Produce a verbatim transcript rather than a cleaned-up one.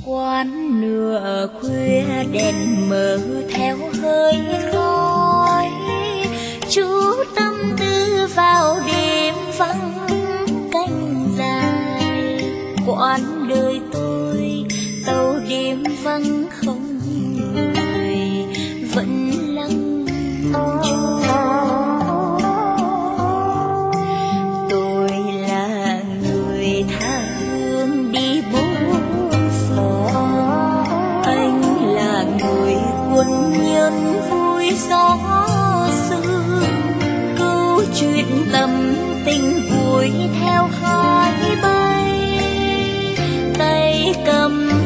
Quán nửa khuya đèn mờ theo hơi khói, chú tâm tư vào đêm vắng canh dài. Quãng đời tôi tàu đêm vắng không người, vẫn lặng trôi. Tôi là người tha hương đi bốn phò, anh là người quân nhân vui gió sương. Câu chuyện tâm tình vui theo hai bay, tay cầm